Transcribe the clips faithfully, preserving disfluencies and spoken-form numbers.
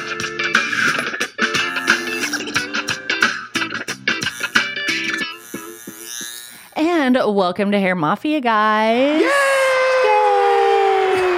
And welcome to Hair Mafia, guys. Yay! Yay!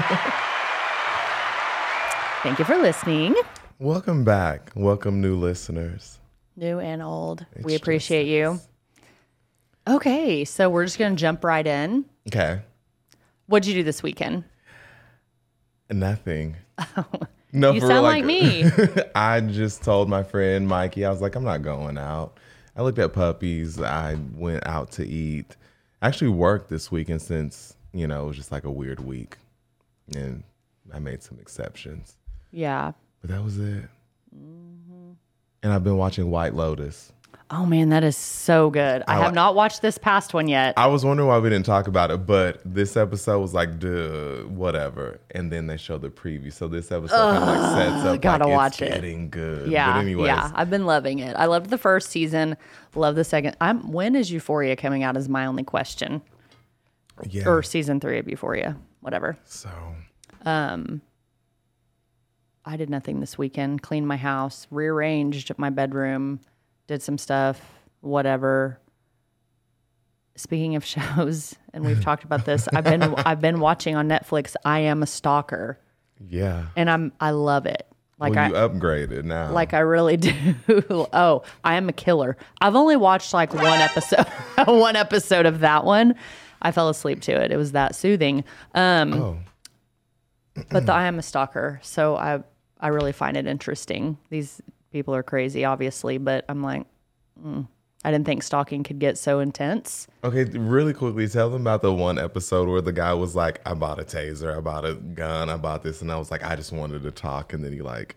Thank you for listening. Welcome back. Welcome, new listeners. New and old. It's we appreciate you. Okay, so we're just going to jump right in. Okay. What'd you do this weekend? Nothing. No, you for sound real, like, like me. I just told my friend Mikey, I was like, I'm not going out. I looked at puppies. I went out to eat. I actually worked this weekend since, you know, it was just like a weird week. And I made some exceptions. Yeah. But that was it. Mm-hmm. And I've been watching White Lotus. Oh, man, that is so good. I, I have not watched this past one yet. I was wondering why we didn't talk about it, but this episode was like, duh, whatever. And then they showed the preview. So this episode kind of like sets up gotta like watch it's it. getting good. Yeah, but anyways. yeah, I've been loving it. I loved the first season. Love the second. I'm. When is Euphoria coming out is my only question. Yeah. Or season three of Euphoria, whatever. So. Um. I did nothing this weekend. Cleaned my house, rearranged my bedroom, did some stuff, whatever. Speaking of shows, and we've talked about this, I've been I've been watching on Netflix I Am a Stalker. Yeah. And I'm I love it. Like well, you I upgraded now. Like I really do. Oh, I Am a Killer. I've only watched like one episode one episode of that one. I fell asleep to it. It was that soothing. Um oh. But the I Am a Stalker. So I I really find it interesting. These people are crazy, obviously, but I'm like, mm, I didn't think stalking could get so intense. Okay, really quickly, tell them about the one episode where the guy was like, I bought a taser, I bought a gun, I bought this, and I was like, I just wanted to talk, and then he like...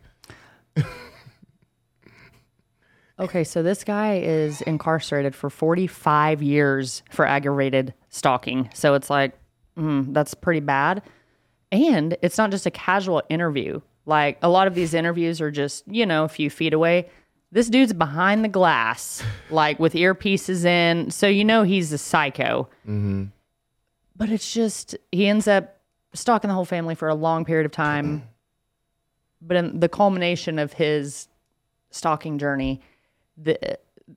Okay, so this guy is incarcerated for forty-five years for aggravated stalking. So it's like, mm, that's pretty bad. And it's not just a casual interview. Like, a lot of these interviews are just, you know, a few feet away. This dude's behind the glass, like with earpieces in. So you know he's a psycho. Mm-hmm. But it's just, he ends up stalking the whole family for a long period of time. But in the culmination of his stalking journey, the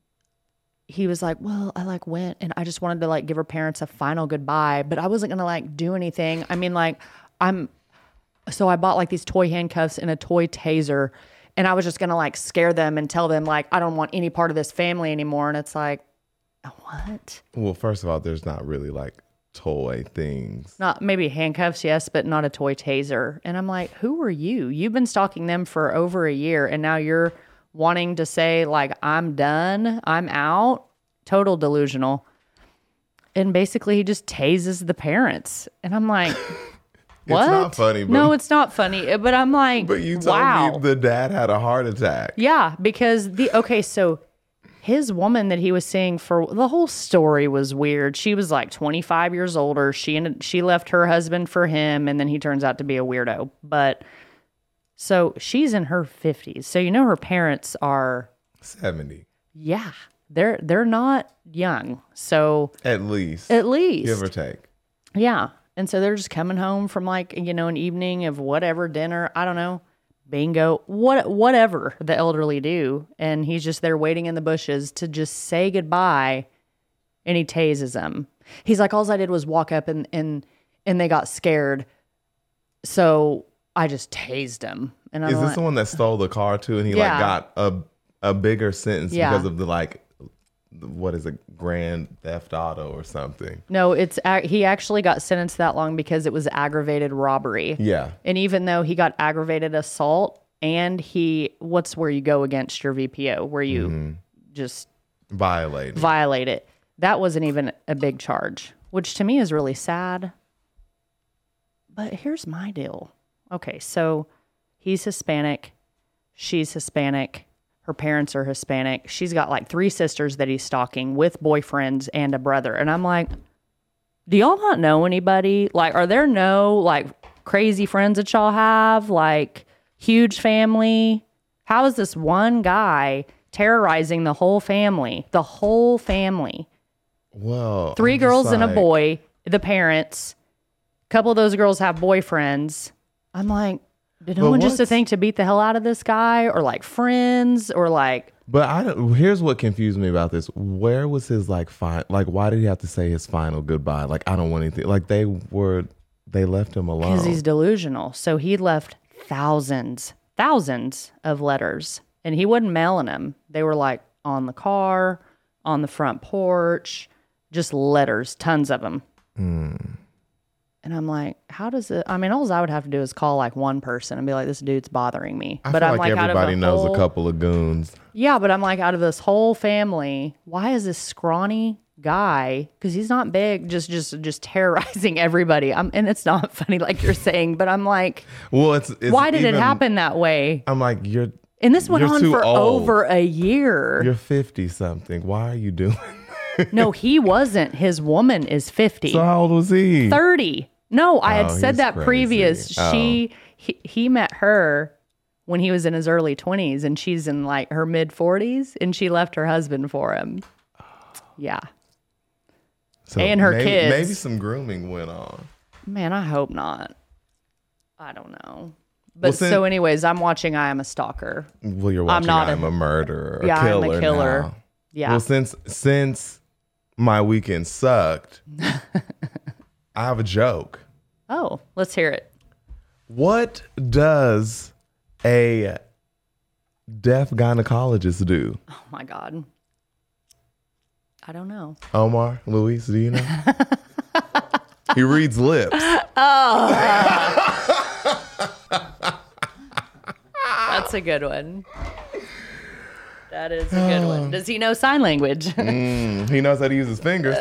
he was like, well, I like went and I just wanted to like give her parents a final goodbye, but I wasn't going to like do anything. I mean, like, I'm... So I bought like these toy handcuffs and a toy taser, and I was just going to like scare them and tell them like, I don't want any part of this family anymore. And it's like, what? Well, first of all, there's not really like toy things. Not maybe handcuffs, yes, but not a toy taser. And I'm like, who are you? You've been stalking them for over a year, and now you're wanting to say like, I'm done, I'm out. Total delusional. And basically he just tases the parents. And I'm like... What? It's not funny. But, no, it's not funny. But I'm like, but you told wow. me the dad had a heart attack. Yeah, because the okay, so his woman that he was seeing for the whole story was weird. She was like twenty-five years older. She ended, she left her husband for him, and then he turns out to be a weirdo. But so she's in her fifties. So you know her parents are seventy. Yeah, they're they're not young. So at least, at least, give or take. Yeah. And so they're just coming home from like, you know, an evening of whatever, dinner, I don't know, bingo, what, whatever the elderly do. And he's just there waiting in the bushes to just say goodbye. And he tases them. He's like, all I did was walk up and, and, and they got scared. So I just tased him. And I'm Is this like, the one that stole the car too? And he Yeah. like got a, a bigger sentence Yeah. because of the like, what is it, Grand Theft Auto or something? No, it's ag- he actually got sentenced that long because it was aggravated robbery. Yeah. And even though he got aggravated assault and he, what's where you go against your V P O, where you mm-hmm. just violate violate it. That wasn't even a big charge, which to me is really sad. But here's my deal. Okay, so he's Hispanic. She's Hispanic. Her parents are Hispanic. She's got like three sisters that he's stalking with boyfriends and a brother. And I'm like, do y'all not know anybody? Like, are there no like crazy friends that y'all have? Like, huge family? How is this one guy terrorizing the whole family? The whole family. Well, Three I'm girls like... and a boy, the parents. A couple of those girls have boyfriends. I'm like, Did no But one just to what's- think to beat the hell out of this guy, or like friends, or like But I don't, here's what confused me about this. Where was his like fine? Like, why did he have to say his final goodbye? Like, I don't want anything. Like, they were, they left him alone. because he's delusional. So he left thousands, thousands of letters, and he wasn't mailing them. They were like on the car, on the front porch, just letters, tons of them. Mm. And I'm like, how does it? I mean, all I would have to do is call like one person and be like, this dude's bothering me. I but feel I'm like, like, out of everybody the knows whole, a couple of goons. Yeah, but I'm like, out of this whole family, why is this scrawny guy? Because he's not big, just just just terrorizing everybody. I'm, and it's not funny like you're saying, but I'm like, Well, it's, it's why did even, it happen that way? I'm like, you're And this went you're on too for old. over a year. You're fifty something. Why are you doing? No, he wasn't. His woman is fifty. So how old was he? thirty. No, I had Oh, said he's that crazy. previous. Oh. She he, he met her when he was in his early twenties, and she's in like her mid forties, and she left her husband for him. Yeah. So and her maybe, kids. Maybe some grooming went on. Man, I hope not. I don't know. But Well, since- so anyways, I'm watching I Am a Stalker. Well, you're watching. not I'm a- a, murderer. A Yeah, I'm a killer killer. now. Yeah. Well, since since my weekend sucked, I have a joke. Oh, let's hear it. What does a deaf gynecologist do? Oh my God. I don't know. Omar, Luis, do you know? He reads lips. That's a good one. That is a good one. Does he know sign language? Mm, he knows how to use his fingers.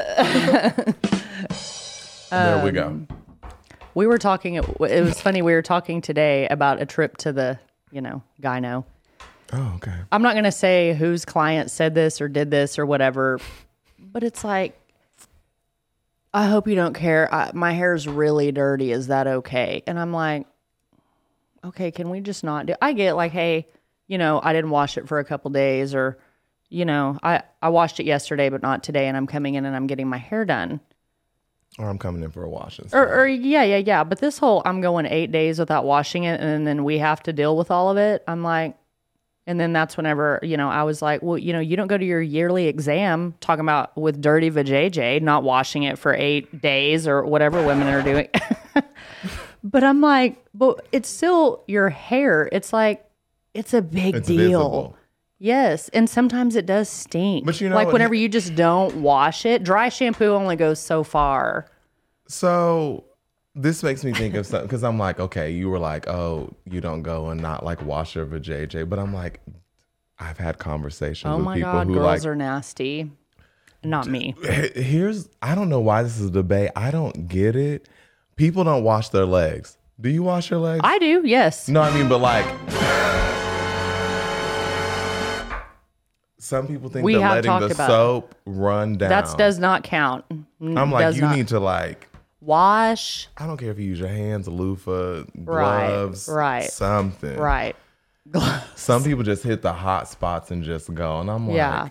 There we go. Um, We were talking, it was funny, we were talking today about a trip to the, you know, gyno. Oh, okay. I'm not going to say whose client said this or did this or whatever, but it's like, I hope you don't care. I, my hair's really dirty. Is that okay? And I'm like, okay, can we just not do? I get like, hey, you know, I didn't wash it for a couple days, or, you know, I, I washed it yesterday, but not today. And I'm coming in and I'm getting my hair done. Or I'm coming in for a wash and Or, stuff. or yeah, yeah, yeah. But this whole, I'm going eight days without washing it, and then we have to deal with all of it. I'm like, and then that's whenever, you know, I was like, well, you know, you don't go to your yearly exam talking about with dirty vajayjay, not washing it for eight days or whatever women are doing. But I'm like, but it's still your hair. It's like, it's a big It's deal. visible. Yes, and sometimes it does stink. But you know like what? whenever you just don't wash it, dry shampoo only goes so far. So this makes me think of something, because I'm like, okay, you were like, oh, you don't go and not like wash your vajayjay, but I'm like, I've had conversations Oh with my people God, who girls like, are nasty. Not me. H- here's, I don't know why this is a debate. I don't get it. People don't wash their legs. Do you wash your legs? I do, yes. No, I mean, but like, some people think We that have letting talked the about soap run down. That does not count. I'm like, Does you not. need to like, Wash. I don't care if you use your hands, a loofah, Right, gloves, right, something. Right. Some people just hit the hot spots and just go, and I'm like, Yeah.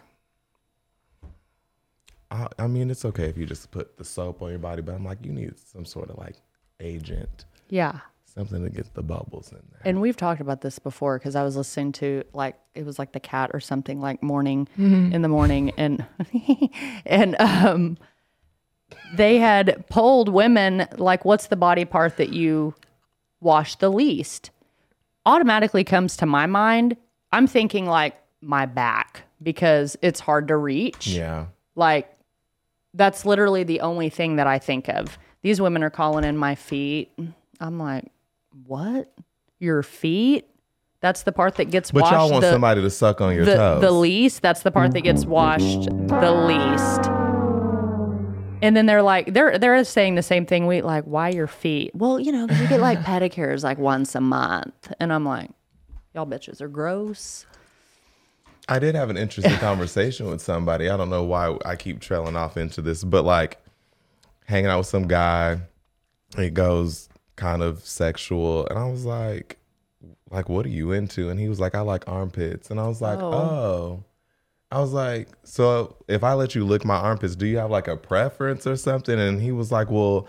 I, I mean, it's okay if you just put the soap on your body, but I'm like, you need some sort of like agent, Yeah. something to get the bubbles in there. And we've talked about this before, because I was listening to like, it was like The Cat or something, like morning Mm-hmm. in the morning. And, and, um, they had polled women, like, what's the body part that you wash the least? Automatically comes to my mind, I'm thinking like my back, because it's hard to reach. Yeah. Like, that's literally the only thing that I think of. These women are calling in my feet. I'm like, what? Your feet? That's the part that gets But washed y'all want the, somebody to suck on your the, toes. the least. That's the part that gets washed the least. And then they're like, they're they're saying the same thing. We like, why your feet? Well, you know, 'cause you get like pedicures like once a month. And I'm like, y'all bitches are gross. I did have an interesting conversation with somebody. I don't know why I keep trailing off into this, but like hanging out with some guy, it goes kind of sexual. And I was like, like, what are you into? And he was like, I like armpits. And I was like, Oh. oh. I was like, so if I let you lick my armpits, do you have like a preference or something? And he was like, well,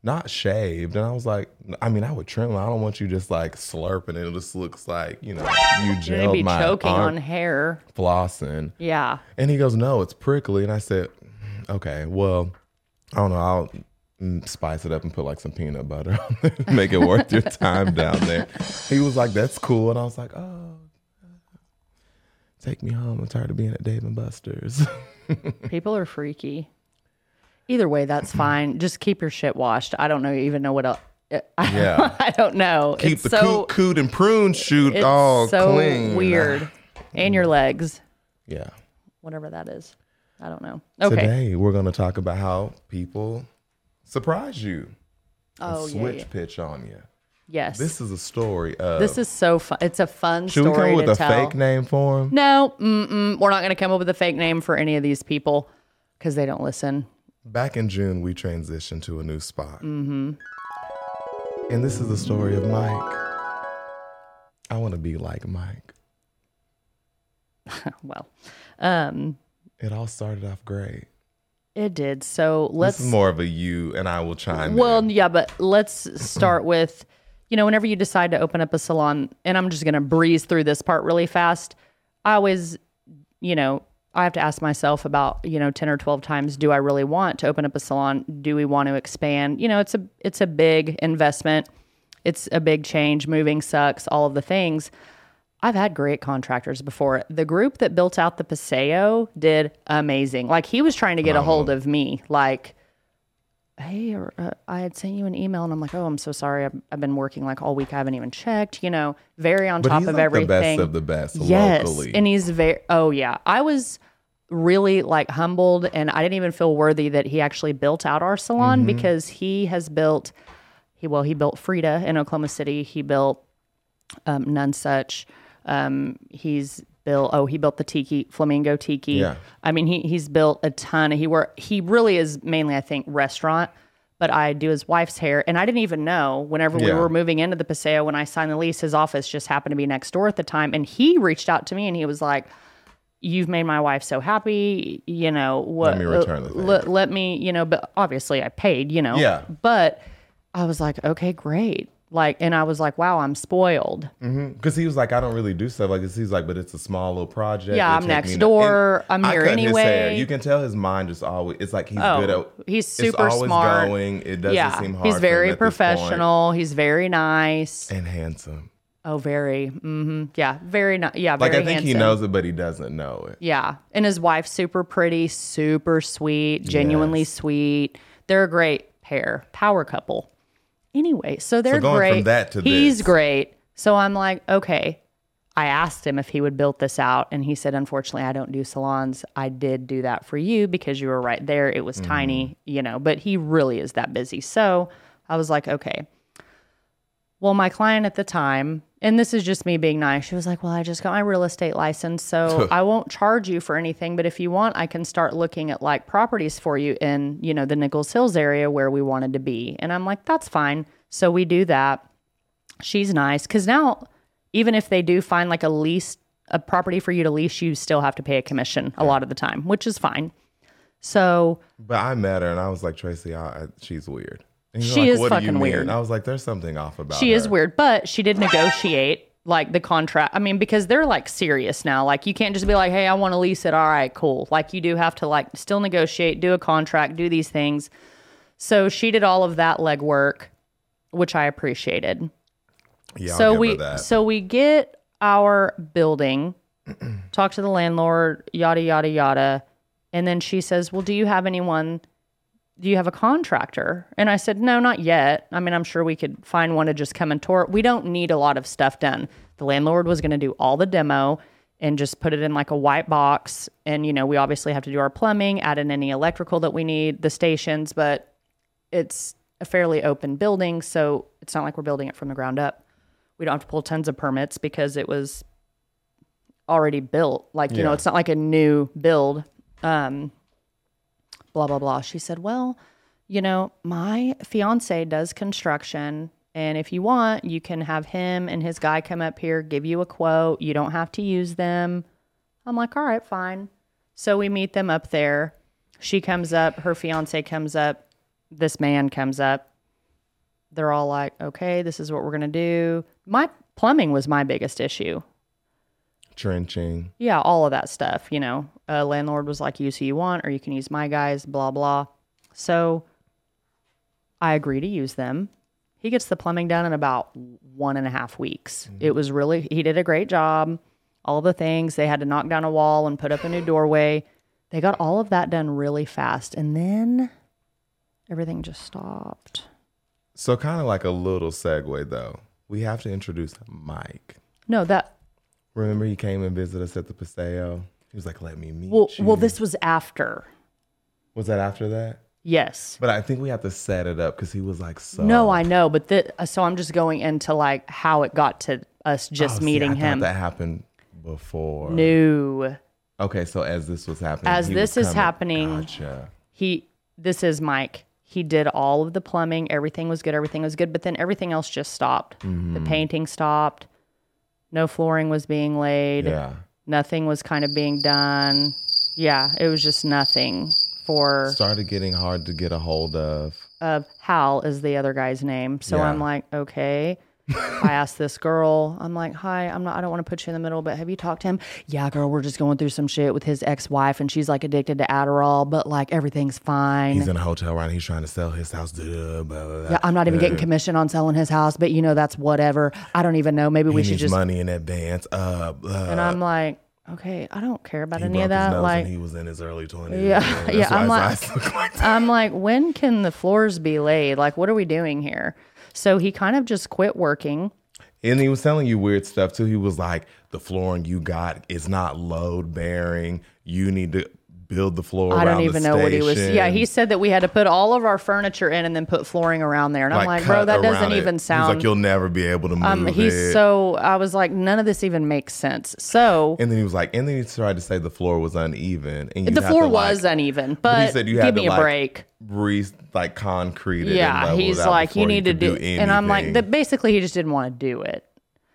not shaved. And I was like, I mean, I would trim them. I don't want you just like slurping it. It just looks like, you know, you You're gelled gonna be my choking arm on hair. flossing. Yeah. And he goes, no, it's prickly. And I said, okay, well, I don't know. I'll mm, spice it up and put like some peanut butter on it, make it worth your time down there. He was like, that's cool. And I was like, oh, take me home. I'm tired of being at Dave and Buster's. People are freaky. Either way, that's fine. Just keep your shit washed. I don't know even know what else. Yeah. I don't know. Keep it's the so, coot, coot and prune shoot it's all so clean. weird. And your legs. Yeah. Whatever that is. I don't know. Okay. Today, we're going to talk about how people surprise you. Oh, and yeah, switch yeah. pitch on you. Yes. This is a story of... This is so fun. It's a fun Should we story come up with to a tell. fake name for him? No, mm-mm, we're not going to come up with a fake name for any of these people because they don't listen. Back in June, we transitioned to a new spot. Mm-hmm. And this is the story of Mike. I want to be like Mike. Well, um, It all started off great. it did. So let's... This is more of a you, and I will chime Well, in. yeah, but let's start with, you know, whenever you decide to open up a salon, and I'm just going to breeze through this part really fast. I always, you know, I have to ask myself about, you know, ten or twelve times, do I really want to open up a salon? Do we want to expand? You know, it's a, it's a big investment. It's a big change. Moving sucks, all of the things. I've had great contractors before. The group that built out the Paseo did amazing. Like, he was trying to get a hold of me. Like, hey, uh, I had sent you an email, and I'm like, oh, I'm so sorry. I've, I've been working like all week. I haven't even checked, you know, very on But top he's of like everything. the best of the best yes. locally. And he's very, oh yeah. I was really like humbled, and I didn't even feel worthy that he actually built out our salon Mm-hmm. because he has built, he, well, he built Frida in Oklahoma City. He built um, None Such. Um, he's built, oh, he built the Tiki, Flamingo Tiki. Yeah. I mean, he he's built a ton. He work, he really is mainly, I think, restaurant, but I do his wife's hair. And I didn't even know whenever we Yeah. were moving into the Paseo, when I signed the lease, his office just happened to be next door at the time. And he reached out to me and he was like, you've made my wife so happy, you know, what, Let me return the favor. let, let me, you know, but obviously I paid, you know, Yeah. but I was like, okay, great. Like, and I was like, wow, I'm spoiled. Because he was like, I don't really do stuff like this. He's like, but it's a small little project. Yeah, It'll I'm take next me no- door. and I'm I here cut his hair. anyway. You can tell his mind just always, it's like he's Oh, good at, he's it's super always smart. going. It doesn't Yeah, seem hard he's for him very at this point. professional. He's very nice. And handsome. Oh, very. Mm-hmm. Yeah, very nice. Yeah, Like, very I think handsome. he knows it, but he doesn't know it. Yeah, and his wife's super pretty, super sweet, genuinely Yes. sweet. They're a great pair, power couple. Anyway, so they're So going great. from that to He's this. great. So I'm like, okay. I asked him if he would build this out, and he said, unfortunately, I don't do salons. I did do that for you because you were right there. It was Mm-hmm. tiny, you know, but he really is that busy. So I was like, okay. Well, my client at the time, and this is just me being nice, she was like, well, I just got my real estate license, so I won't charge you for anything, but if you want, I can start looking at like properties for you in, you know, the Nichols Hills area where we wanted to be. And I'm like, that's fine. So we do that. She's nice, because now, even if they do find like a lease, a property for you to lease, you still have to pay a commission a lot of the time, which is fine. So But I met her and I was like, Tracy, I, I, she's weird. And you're She like, is "What do you fucking mean?" weird. And I was like, there's something off about she her. is weird, but she did negotiate like the contract. I mean, because they're like serious now. Like, you can't just be like, hey, I want to lease it. All right, cool. Like, you do have to like still negotiate, do a contract, do these things. So she did all of that legwork, which I appreciated. Yeah, I'll so give we her that. so we get our building, talk to the landlord, yada yada yada, and then she says, well, do you have anyone, do you have a contractor? And I said, no, not yet. I mean, I'm sure we could find one to just come and tour. We don't need a lot of stuff done. The landlord was going to do all the demo and just put it in like a white box, and you know, we obviously have to do our plumbing, add in any electrical that we need, the stations, but it's a fairly open building, so it's not like we're building it from the ground up. We don't have to pull tons of permits because it was already built. Like, you know, Yeah. it's not like a new build. Um, blah, blah, blah. She said, well, you know, my fiance does construction, and if you want, you can have him and his guy come up here, give you a quote. You don't have to use them. I'm like, all right, fine. So we meet them up there. She comes up, her fiance comes up, this man comes up. they're all like, okay, this is what we're going to do. My plumbing was my biggest issue. Trenching. Yeah, all of that stuff, you know. Uh, landlord was like, use who you want, or you can use my guys, blah, blah. So I agree to use them. He gets the plumbing done in about one and a half weeks. Mm-hmm. It was really, he did a great job. All the things. They had to knock down a wall and put up a new doorway. They got all of that done really fast. And then everything just stopped. So kind of like a little segue, though. We have to introduce Mike. No, that... Remember he came and visited us at the Paseo? He was like, let me meet well, you. Well, this was after. Was that after that? Yes. But I think we have to set it up because he was like, so. No, I know. But th- so I'm just going into like how it got to us just oh, meeting see, I him. Thought that happened before. No. Okay, so as this was happening. As this is coming, happening, gotcha. he, this is Mike. He did all of the plumbing. Everything was good. Everything was good. But then everything else just stopped. Mm-hmm. The painting stopped. No flooring was being laid. Yeah. Nothing was kind of being done. Yeah, it was just nothing for... Started getting hard to get a hold of. Of Hal is the other guy's name. So yeah. I'm like, okay. I asked this girl, I'm like, hi, I'm not, I don't want to put you in the middle, but have you talked to him? Yeah, girl, we're just going through some shit with his ex-wife and she's like addicted to Adderall, but like everything's fine. He's in a hotel right now. He's trying to sell his house. Blah, blah, blah. Yeah, I'm not even getting commission on selling his house, but you know, that's whatever. I don't even know. Maybe he we should needs just money in advance. Uh, uh, and I'm like, okay, I don't care about he any of broke his that. nose Like when he was in his early twenties. Yeah, That's yeah. I'm why like, his eyes look like that. I'm like, when can the floors be laid? Like, what are we doing here? So he kind of just quit working. And he was telling you weird stuff too. He was like, the flooring you got is not load bearing. You need to build the floor I around don't even the know what he was. station. Yeah, he said that we had to put all of our furniture in and then put flooring around there. And I'm like, bro, cut that doesn't around it. even sound. He's like, you'll never be able to move um, he's it. so. I was like, none of this even makes sense. So And then he was like, and then he tried to say the floor was uneven. And the floor was uneven, but he said you give had me to, a like, break. Re like concrete it. Yeah, and level he's it out like, you before need to could do, do and I'm like, anything. that basically he just didn't want to do it.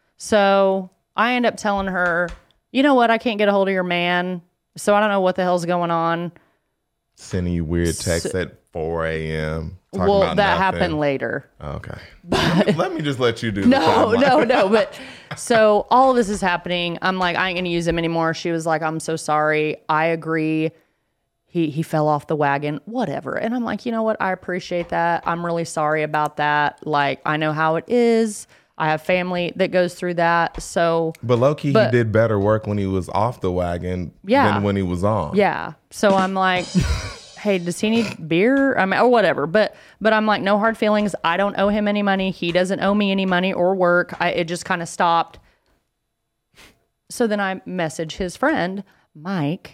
So I end up telling her, you know what, I can't get a hold of your man, so I don't know what the hell's going on. Sending you weird texts at four a.m. Well, about that nothing. happened later. Okay. let, me, let me just let you do the No, timeline. no, no. But so all of this is happening. I'm like, I ain't going to use him anymore. She was like, I'm so sorry. I agree. He he fell off the wagon, whatever. And I'm like, you know what? I appreciate that. I'm really sorry about that. Like, I know how it is. I have family that goes through that. So, But low-key, But- he did better work when he was off the wagon Yeah. than when he was on. yeah. So I'm like, hey, does he need beer? I mean, or whatever. But but I'm like, no hard feelings. I don't owe him any money. He doesn't owe me any money or work. I, it just kind of stopped. So then I message his friend, Mike.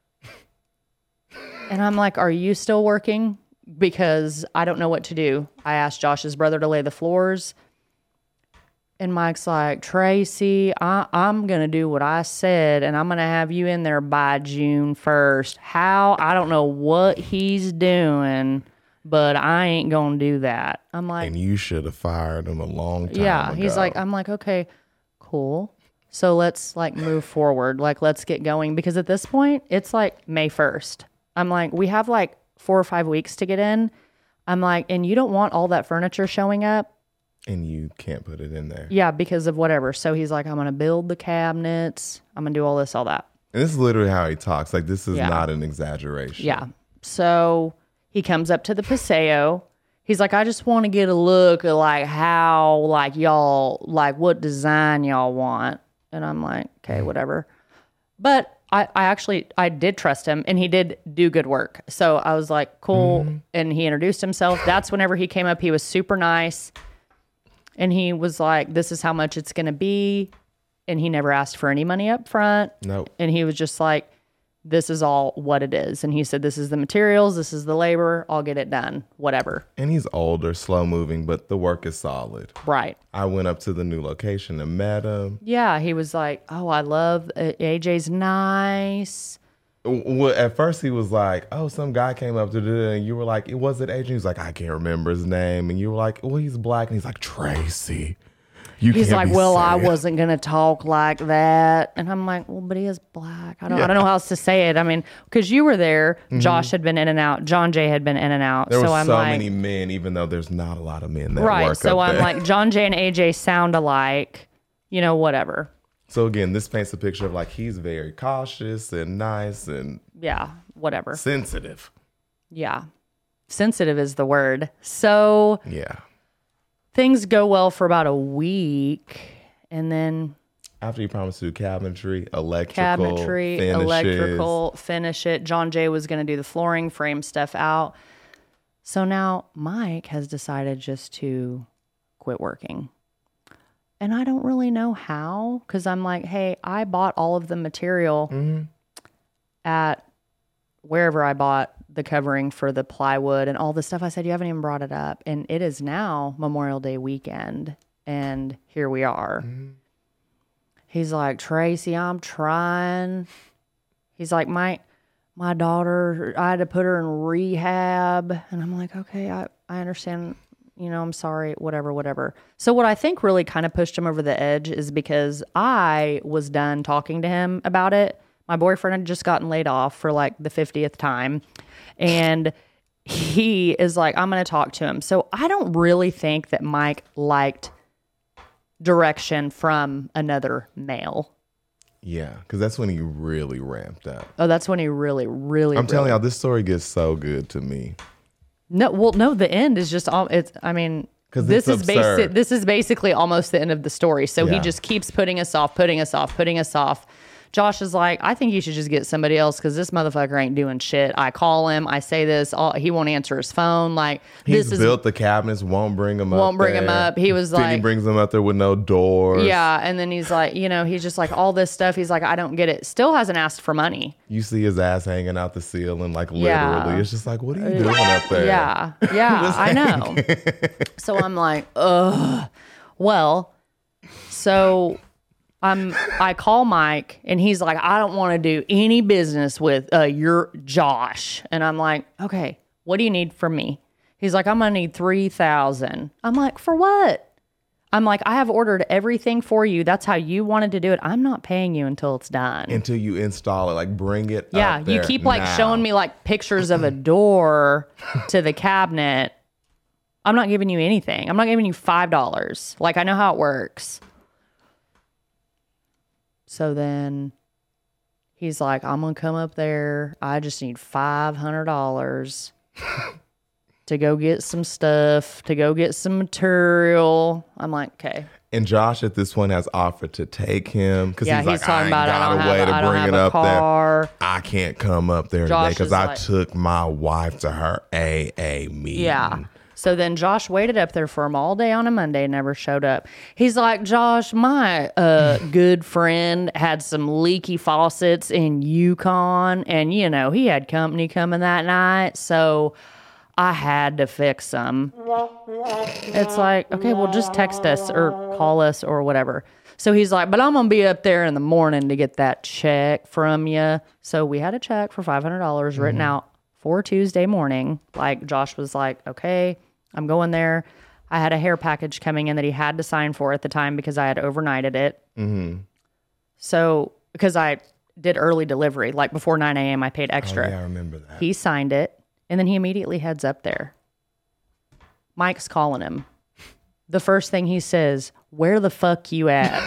And I'm like, are you still working? Because I don't know what to do. I asked Josh's brother to lay the floors. And Mike's like, Tracy, I, I'm going to do what I said, and I'm going to have you in there by June first. How? I don't know what he's doing, but I ain't going to do that. I'm like, And you should have fired him a long time yeah. ago. He's like, I'm like, okay, cool. So let's like move forward. Like, let's get going. Because at this point, it's like May first. I'm like, we have like four or five weeks to get in. I'm like, and you don't want all that furniture showing up. And you can't put it in there. Yeah, because of whatever. So he's like, I'm going to build the cabinets. I'm going to do all this, all that. And this is literally how he talks. Like, this is Yeah. not an exaggeration. Yeah. So he comes up to the Paseo. He's like, I just want to get a look at like how, like y'all, like what design y'all want. And I'm like, okay, whatever. But I, I actually, I did trust him and he did do good work. So I was like, cool. Mm-hmm. And he introduced himself. That's whenever he came up, he was super nice. And he was like, this is how much it's going to be. And he never asked for any money up front. Nope. And he was just like, this is all what it is. And he said, this is the materials. This is the labor. I'll get it done. Whatever. And he's older, slow moving, but the work is solid. Right. I went up to the new location and met him. Yeah. He was like, oh, I love uh, A J's nice. Well, at first he was like, oh, some guy came up to do it, and you were like, it was it Adrian? He was like, I can't remember his name. And you were like, well, he's black. And he's like, Tracy. You He's can't like, be well, I saying- wasn't going to talk like that. And I'm like, well, but he is black. I don't, Yeah. I don't know how else to say it. I mean, because you were there. Josh had been in and out. John Jay had been in and out. There so were I'm so like, many men, even though there's not a lot of men that right. work So up I'm there. like, John Jay and A J sound alike, you know, whatever. So again, this paints a picture of like he's very cautious and nice and Yeah, whatever. sensitive. Yeah. Sensitive is the word. So Yeah. things go well for about a week. And then After he promised to do cabinetry, electrical, cabinetry, finishes. electrical, finish it. John Jay was going to do the flooring, frame stuff out. So now Mike has decided just to quit working. And I don't really know how, because I'm like, hey, I bought all of the material Mm-hmm. at wherever I bought the covering for the plywood and all the stuff. I said, you haven't even brought it up. And it is now Memorial Day weekend. And here we are. Mm-hmm. He's like, Tracy, I'm trying. He's like, my my daughter, I had to put her in rehab. And I'm like, okay, I, I understand. You know, I'm sorry, whatever, whatever. So what I think really kind of pushed him over the edge is because I was done talking to him about it. My boyfriend had just gotten laid off for like the fiftieth time. And he is like, I'm going to talk to him. So I don't really think that Mike liked direction from another male. Yeah, because that's when he really ramped up. Oh, that's when he really, really. I'm telling really, y'all, this story gets so good to me. No, well, no. The end is just all. It's. I mean, 'Cause this it's is basic. absurd. This is basically almost the end of the story. So he Yeah. just keeps putting us off, putting us off, putting us off. Josh is like, I think you should just get somebody else because this motherfucker ain't doing shit. I call him, I say this, all, he won't answer his phone. Like He's this is built the cabinets, won't bring them up. won't bring him there. up. He was Then he like, brings them up there with no doors. yeah, and then he's like, you know, he's just like all this stuff. He's like, I don't get it. Still hasn't asked for money. You see his ass hanging out the ceiling, like literally. Yeah. It's just like, what are you doing up there? Yeah, yeah, I know. So I'm like, ugh. Well, so I'm. I call Mike, and he's like, I don't want to do any business with uh, your Josh. And I'm like, okay, what do you need from me? He's like, I'm gonna need three thousand. I'm like, for what? I'm like, I have ordered everything for you. That's how you wanted to do it. I'm not paying you until it's done. Until you install it, like bring it. Yeah, up you there keep like now. showing me like pictures of a door to the cabinet. I'm not giving you anything. I'm not giving you five dollars. Like, I know how it works. So then he's like, I'm going to come up there. I just need five hundred dollars to go get some stuff, to go get some material. I'm like, okay. And Josh at this point has offered to take him because Yeah, he's, he's like, talking I ain't about, I got don't a way have, to I don't bring have it a up car. there. I can't come up there Josh today because is I like- took my wife to her A A meeting. Yeah. So then Josh waited up there for him all day on a Monday, never showed up. He's like, Josh, my uh, good friend had some leaky faucets in Yukon, and, you know, he had company coming that night, so I had to fix them. It's like, okay, well, just text us or call us or whatever. So he's like, but I'm going to be up there in the morning to get that check from you. So we had a check for five hundred dollars mm-hmm. written out for Tuesday morning. Like, Josh was like, okay, I'm going there. I had a hair package coming in that he had to sign for at the time because I had overnighted it. Mm-hmm. So, because I did early delivery, like before nine a.m., I paid extra. Oh, yeah, I remember that. He signed it, and then he immediately heads up there. Mike's calling him. The first thing he says, where the fuck you at?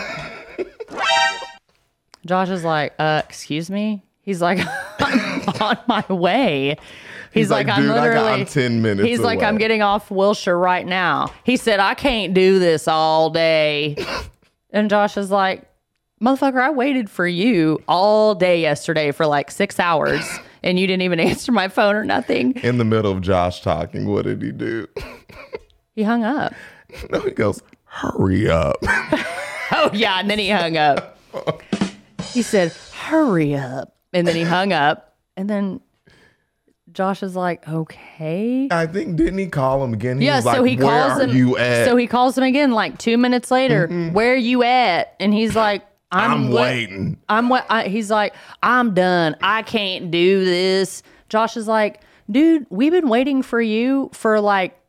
Josh is like, uh, excuse me? He's like, I'm on my way. He's, He's like, like, I'm dude, I got- literally I'm ten minutes He's like, away. I'm getting off Wilshire right now. He said, I can't do this all day. And Josh is like, motherfucker, I waited for you all day yesterday for like six hours and you didn't even answer my phone or nothing. In the middle of Josh talking, what did he do? He hung up. No, he goes, hurry up. Oh, yeah. And then he hung up. He said, hurry up. And then he hung up. And then Josh is like, okay. I think, didn't he call him again? He Yeah, was so like, he where calls are him. you at? So he calls him again like two minutes later. Mm-hmm. Where you at? And he's like, I'm, I'm wa- waiting. I'm what he's like, I'm done. I can't do this. Josh is like, dude, we've been waiting for you for like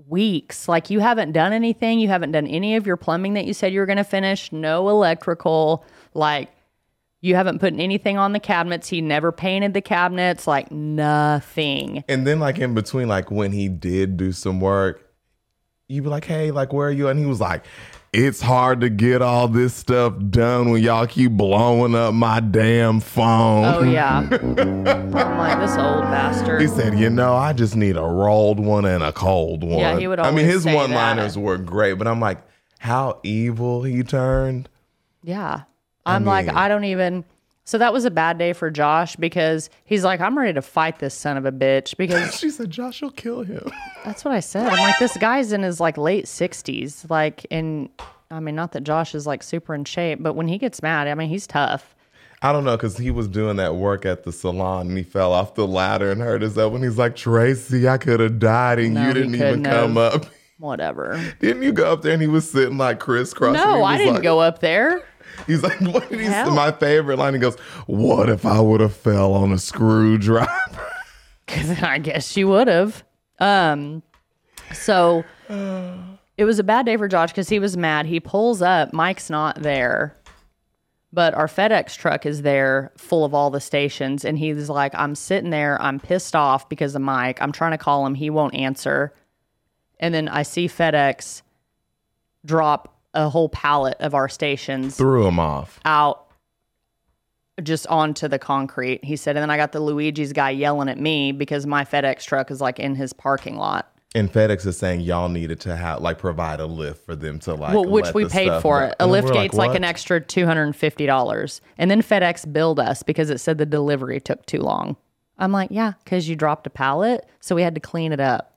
weeks. Like, you haven't done anything. You haven't done any of your plumbing that you said you were going to finish. No electrical. Like, you haven't put anything on the cabinets. He never painted the cabinets. Like, nothing. And then, like, in between, like, when he did do some work, you'd be like, hey, like, where are you? And he was like, it's hard to get all this stuff done when y'all keep blowing up my damn phone. Oh, yeah. I'm like, this old bastard. He said, you know, I just need a rolled one and a cold one. Yeah, he would I mean, always his say one-liners that. were great, but I'm like, how evil he turned. Yeah. I'm I like, mean- I don't even. So that was a bad day for Josh because he's like, I'm ready to fight this son of a bitch because She said, Josh will kill him. that's what I said. I'm like, this guy's in his like late sixties. Like, and I mean, not that Josh is like super in shape, but when he gets mad, I mean, he's tough. I don't know, because he was doing that work at the salon and he fell off the ladder and hurt himself. And he's like, Tracy, I could have died and No, you he didn't even couldn't come have. up. Whatever. Didn't you go up there and he was sitting like crisscross? and he No, was I didn't like- go up there. He's like, what did he say? Hell. My favorite line, he goes, what if I would have fell on a screwdriver? Because I guess you would have. Um, so it was a bad day for Josh because he was mad. He pulls up. Mike's not there. But our FedEx truck is there full of all the stations. And he's like, I'm sitting there. I'm pissed off because of Mike. I'm trying to call him. He won't answer. And then I see FedEx drop a whole pallet of our stations Threw him off. out just onto the concrete. He said, and then I got the Luigi's guy yelling at me because my FedEx truck is like in his parking lot. And FedEx is saying y'all needed to have like provide a lift for them to like Well, which let we the paid stuff for go. it. A And lift we're gate's like, what? an extra two hundred fifty dollars. And then FedEx billed us because it said the delivery took too long. I'm like, yeah, because you dropped a pallet. So we had to clean it up.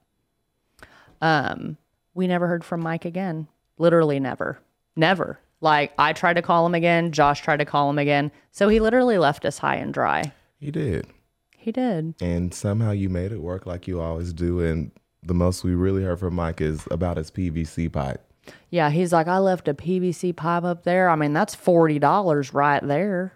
Um, we never heard from Mike again. Literally never. Never. Like, I tried to call him again. Josh tried to call him again. So he literally left us high and dry. He did. He did. And somehow you made it work like you always do. And the most we really heard from Mike is about his P V C pipe. Yeah, he's like, I left a P V C pipe up there. I mean, that's forty dollars right there.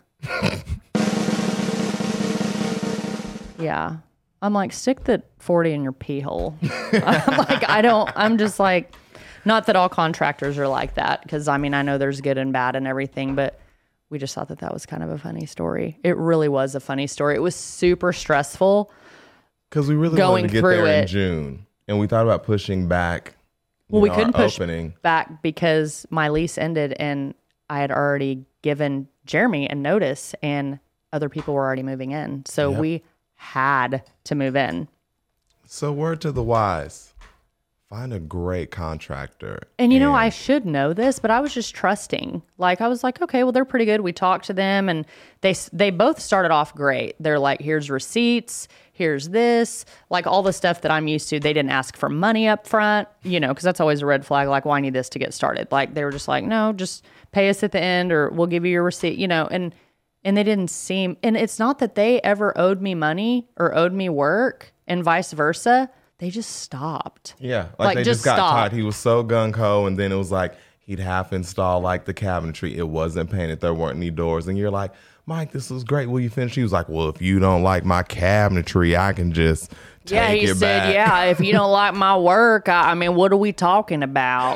Yeah. I'm like, stick the forty in your pee hole. I'm like, I don't, I'm just like, not that all contractors are like that. Because, I mean, I know there's good and bad and everything. But we just thought that that was kind of a funny story. It really was a funny story. It was super stressful. Because we really Going wanted to get through there in it. June. And we thought about pushing back. you Well, we know, couldn't our push opening. back because my lease ended and I had already given Jeremy a notice and other people were already moving in. So Yep. we had to move in. So word to the wise. Find a great contractor. And you know, I should know this, but I was just trusting. Like, I was like, okay, well, they're pretty good. We talked to them and they they both started off great. They're like, here's receipts, here's this, like all the stuff that I'm used to. They didn't ask for money up front, you know, because that's always a red flag. Like, well, I need this to get started. Like, they were just like, no, just pay us at the end or we'll give you your receipt, you know, and and they didn't seem, and it's not that they ever owed me money or owed me work and vice versa. They just stopped. Yeah, like, Like, they just just, got stop. tired. He was so gung ho, and then it was like he'd half install like the cabinetry. It wasn't painted. There weren't any doors, and you're like, Mike, this was great. Will you finish? He was like, well, if you don't like my cabinetry, I can just take Yeah, he it said, back. yeah, if you don't like my work, I, I mean, what are we talking about?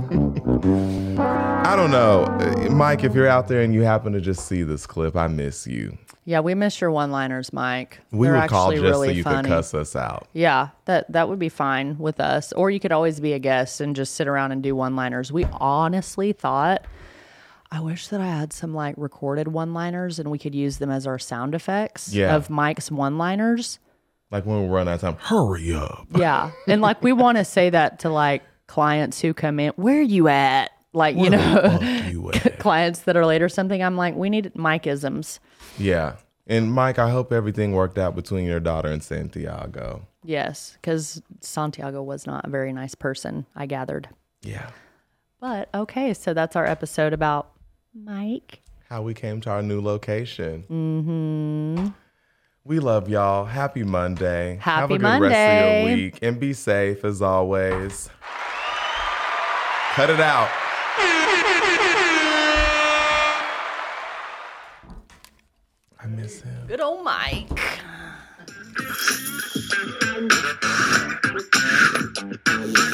I don't know, Uh, Mike. If you're out there and you happen to just see this clip, I miss you. Yeah, we miss your one-liners, Mike. We They're would call actually just really so you funny. could cuss us out. Yeah, that that would be fine with us. Or you could always be a guest and just sit around and do one-liners. We honestly thought, I wish that I had some like recorded one-liners and we could use them as our sound effects Yeah. of Mike's one-liners. Like when we run out of time, hurry up. Yeah. And like we want to say that to like clients who come in, where you at? Like, you Where know, the fuck you at? clients that are late or something. I'm like, we need Mike-isms. Yeah. And Mike, I hope everything worked out between your daughter and Santiago. Yes, because Santiago was not a very nice person, I gathered. Yeah. But okay, so that's our episode about Mike. How we came to our new location. Mm-hmm. We love y'all. Happy Monday. Have Happy a good rest of Monday. your week. And be safe as always. Cut it out. I miss him. Good old Mike.